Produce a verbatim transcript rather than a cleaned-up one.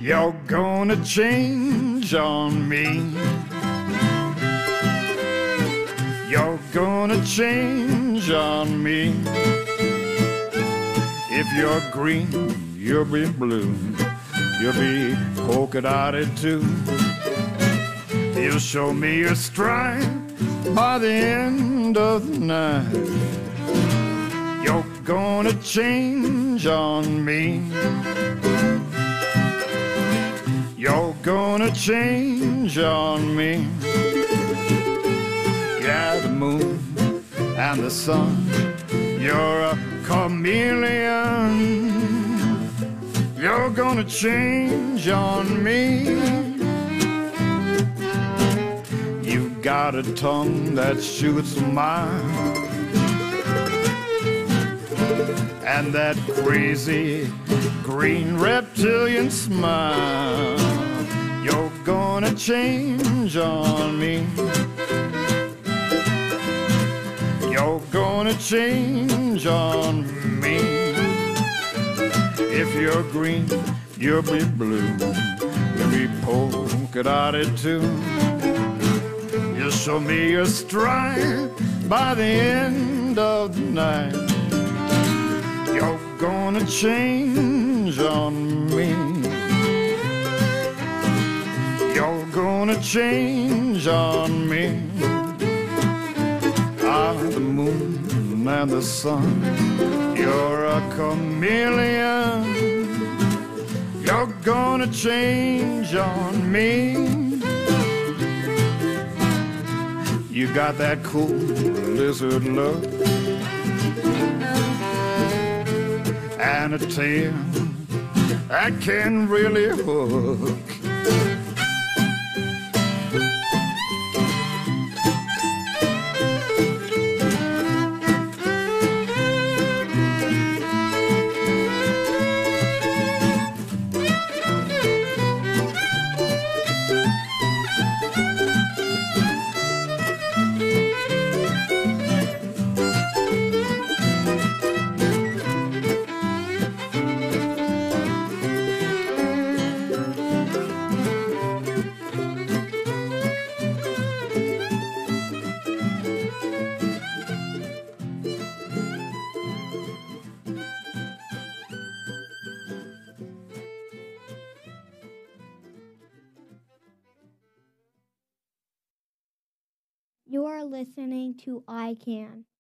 You're gonna change on me. You're gonna change on me. If you're green, you'll be blue. You'll be polka dotted too. You'll show me your stride by the end of the night. You're gonna change on me. You're gonna change on me. Yeah, the moon and the sun, you're a chameleon. You're gonna change on me. You got a tongue that shoots a mile, and that crazy green reptilian smile. You're gonna change on me. You're gonna change on me. If you're green, you'll be blue. You'll be polka dotted too. You'll show me your stride by the end of the night. You're gonna change on me. You're gonna change on me. Ah, the moon and the sun, you're a chameleon. You're gonna change on me. You got that cool lizard look and a tail that can really hook. You are listening to I Can.